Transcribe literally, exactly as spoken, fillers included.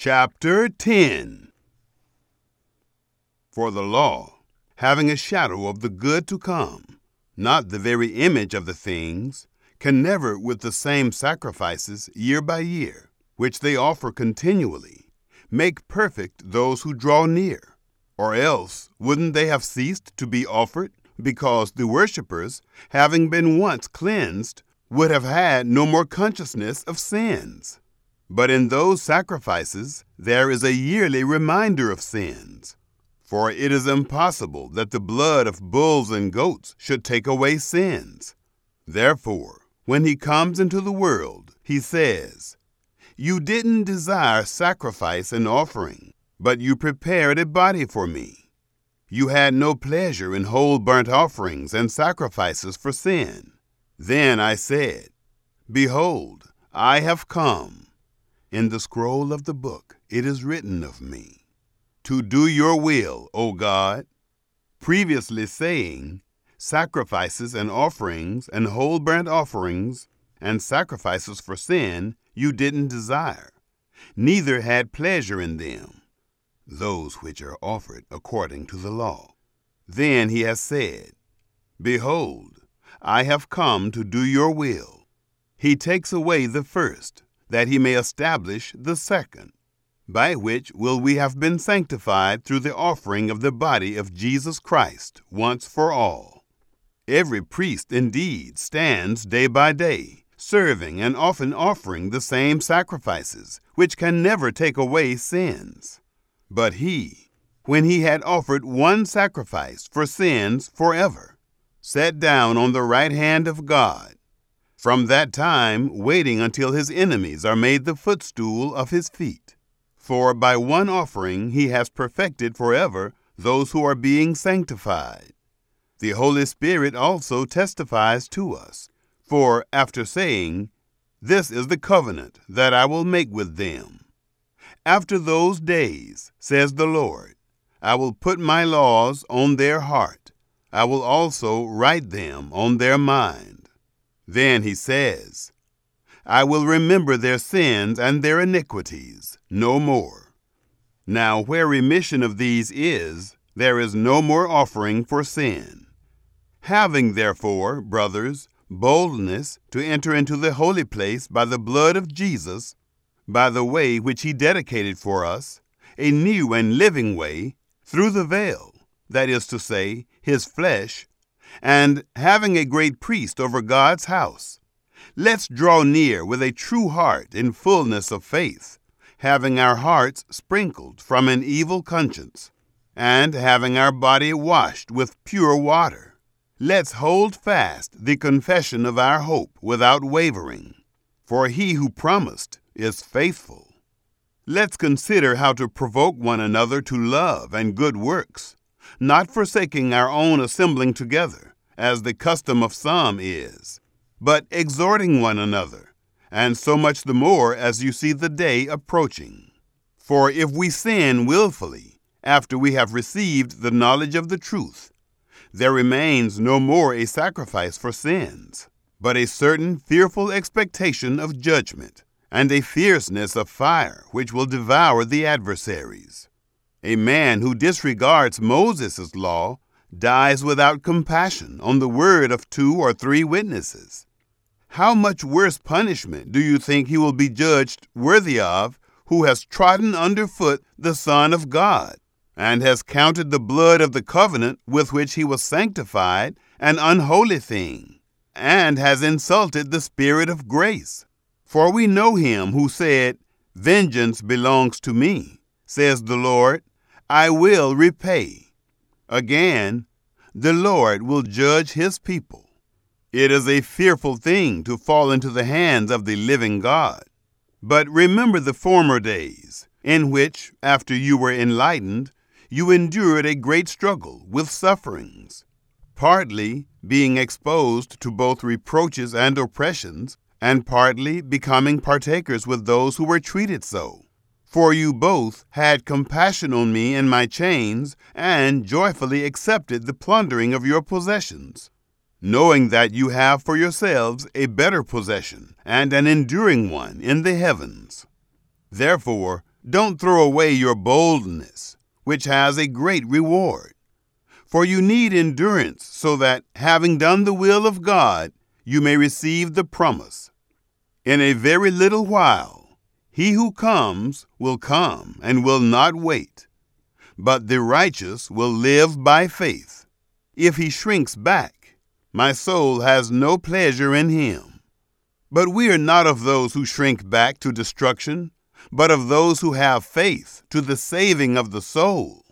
Chapter ten. For the law, having a shadow of the good to come, not the very image of the things, can never with the same sacrifices year by year, which they offer continually, make perfect those who draw near. Or else wouldn't they have ceased to be offered, because the worshippers, having been once cleansed, would have had no more consciousness of sins. But in those sacrifices there is a yearly reminder of sins. For it is impossible that the blood of bulls and goats should take away sins. Therefore, when he comes into the world, he says, "You didn't desire sacrifice and offering, but you prepared a body for me. You had no pleasure in whole burnt offerings and sacrifices for sin. Then I said, Behold, I have come. In the scroll of the book it is written of me, to do your will, O God," previously saying, "Sacrifices and offerings and whole burnt offerings and sacrifices for sin you didn't desire, neither had pleasure in them, those which are offered according to the law." Then he has said, "Behold, I have come to do your will." He takes away the first, that he may establish the second, by which will we have been sanctified through the offering of the body of Jesus Christ once for all. Every priest indeed stands day by day, serving and often offering the same sacrifices, which can never take away sins. But he, when he had offered one sacrifice for sins forever, sat down on the right hand of God, from that time waiting until his enemies are made the footstool of his feet. For by one offering he has perfected forever those who are being sanctified. The Holy Spirit also testifies to us, for after saying, "This is the covenant that I will make with them. After those days, says the Lord, I will put my laws on their heart. I will also write them on their mind." Then he says, "I will remember their sins and their iniquities no more." Now where remission of these is, there is no more offering for sin. Having therefore, brothers, boldness to enter into the holy place by the blood of Jesus, by the way which he dedicated for us, a new and living way, through the veil, that is to say, his flesh, and having a great priest over God's house, let's draw near with a true heart in fullness of faith, having our hearts sprinkled from an evil conscience, and having our body washed with pure water. Let's hold fast the confession of our hope without wavering, for he who promised is faithful. Let's consider how to provoke one another to love and good works, not forsaking our own assembling together, as the custom of some is, but exhorting one another, and so much the more as you see the day approaching. For if we sin willfully, after we have received the knowledge of the truth, there remains no more a sacrifice for sins, but a certain fearful expectation of judgment, and a fierceness of fire which will devour the adversaries. A man who disregards Moses' law dies without compassion on the word of two or three witnesses. How much worse punishment do you think he will be judged worthy of who has trodden underfoot the Son of God, and has counted the blood of the covenant with which he was sanctified an unholy thing, and has insulted the Spirit of grace? For we know him who said, "Vengeance belongs to me, says the Lord, I will repay." Again, the Lord will judge his people. It is a fearful thing to fall into the hands of the living God. But remember the former days, in which, after you were enlightened, you endured a great struggle with sufferings, partly being exposed to both reproaches and oppressions, and partly becoming partakers with those who were treated so. For you both had compassion on me in my chains, and joyfully accepted the plundering of your possessions, knowing that you have for yourselves a better possession, and an enduring one in the heavens. Therefore, Don't throw away your boldness, which has a great reward. For you need endurance, so that, having done the will of God, you may receive the promise. In a very little while, he who comes will come and will not wait. But the righteous will live by faith. If he shrinks back, my soul has no pleasure in him. But we are not of those who shrink back to destruction, but of those who have faith to the saving of the soul.